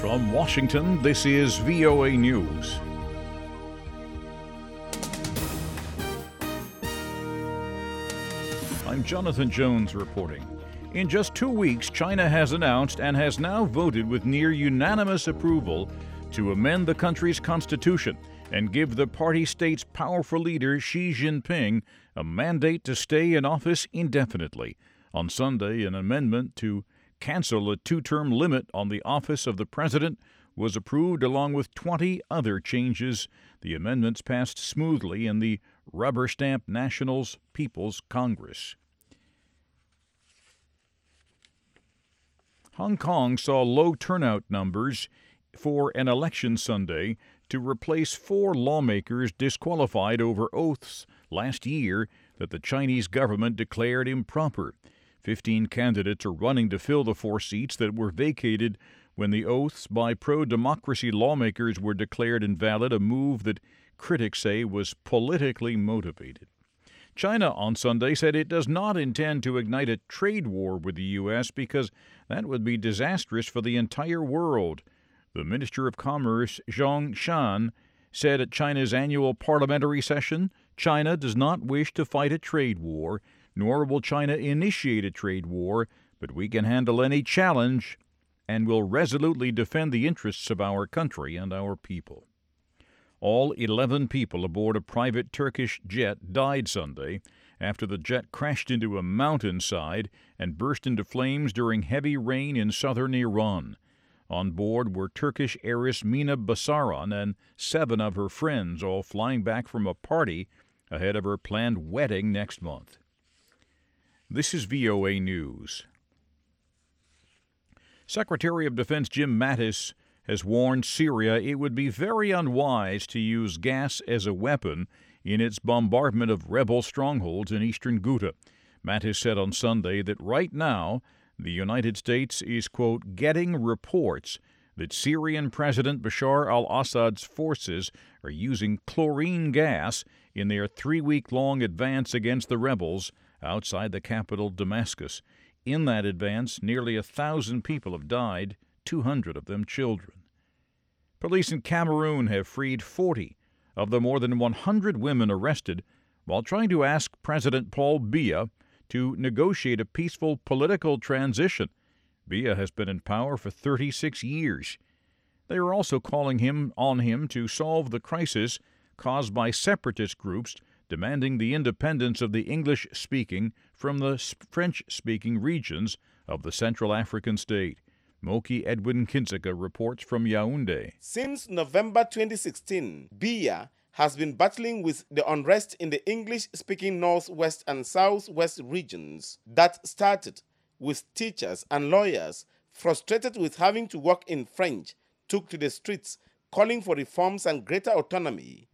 From Washington, this is VOA News. I'm Jonathan Jones reporting. In just 2 weeks, China has announced and has now voted with near unanimous approval to amend the country's constitution and give the party state's powerful leader Xi Jinping a mandate to stay in office indefinitely. On Sunday, an amendment to cancel a 2-term limit on the office of the president was approved along with 20 other changes. The amendments passed smoothly in the rubber-stamped Nationals People's Congress. Hong Kong saw low turnout numbers for an election Sunday to replace 4 lawmakers disqualified over oaths last year that the Chinese government declared improper. 15 candidates are running to fill the 4 seats that were vacated when the oaths by pro-democracy lawmakers were declared invalid, a move that critics say was politically motivated. China on Sunday said it does not intend to ignite a trade war with the U.S. because that would be disastrous for the entire world. The Minister of Commerce, Zhong Shan, said at China's annual parliamentary session, China does not wish to fight a trade war, nor will China initiate a trade war, but we can handle any challenge and will resolutely defend the interests of our country and our people. All 11 people aboard a private Turkish jet died Sunday after the jet crashed into a mountainside and burst into flames during heavy rain in southern Iran. On board were Turkish heiress Mina Basaran and 7 of her friends, all flying back from a party ahead of her planned wedding next month. This is VOA News. Secretary of Defense Jim Mattis has warned Syria it would be very unwise to use gas as a weapon in its bombardment of rebel strongholds in eastern Ghouta. Mattis said on Sunday that right now the United States is, quote, getting reports that Syrian President Bashar al-Assad's forces are using chlorine gas in their 3-week-long advance against the rebels outside the capital, Damascus. In that advance, nearly 1,000 people have died, 200 of them children. Police in Cameroon have freed 40 of the more than 100 women arrested while trying to ask President Paul Biya to negotiate a peaceful political transition. Biya has been in power for 36 years. They are also calling on him to solve the crisis caused by separatist groups demanding the independence of the English-speaking from the French-speaking regions of the Central African state. Moki Edwin Kinzeka reports from Yaoundé. Since November 2016, Biya has been battling with the unrest in the English-speaking northwest and southwest regions that started with teachers and lawyers frustrated with having to work in French, took to the streets calling for reforms and greater autonomy.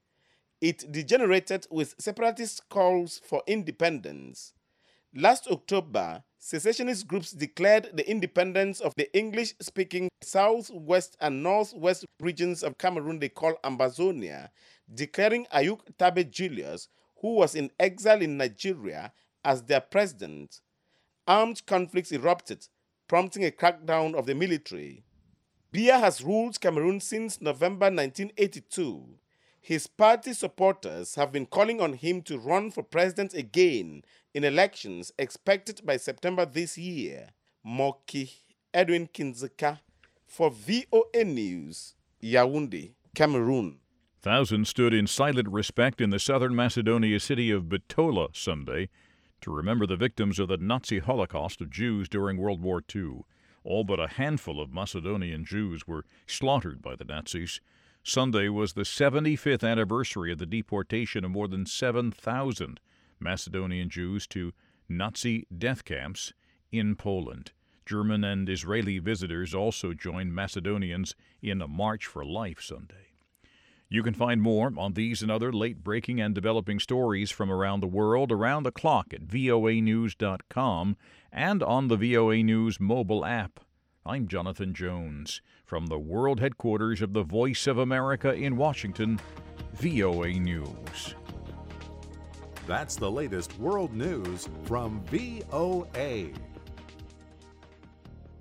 It degenerated with separatist calls for independence. Last October, secessionist groups declared the independence of the English-speaking southwest and northwest regions of Cameroon they call Ambazonia, declaring Ayuk Tabe Julius, who was in exile in Nigeria, as their president. Armed conflicts erupted, prompting a crackdown of the military. Biya has ruled Cameroon since November 1982. His party supporters have been calling on him to run for president again in elections expected by September this year. Moki Edwin Kinzeka for VOA News, Yaoundé, Cameroon. Thousands stood in silent respect in the southern Macedonia city of Bitola Sunday to remember the victims of the Nazi Holocaust of Jews during World War II. All but a handful of Macedonian Jews were slaughtered by the Nazis. Sunday was the 75th anniversary of the deportation of more than 7,000 Macedonian Jews to Nazi death camps in Poland. German and Israeli visitors also joined Macedonians in a March for Life Sunday. You can find more on these and other late-breaking and developing stories from around the world around the clock at voanews.com and on the VOA News mobile app. I'm Jonathan Jones. From the world headquarters of the Voice of America in Washington, VOA News. That's the latest world news from VOA.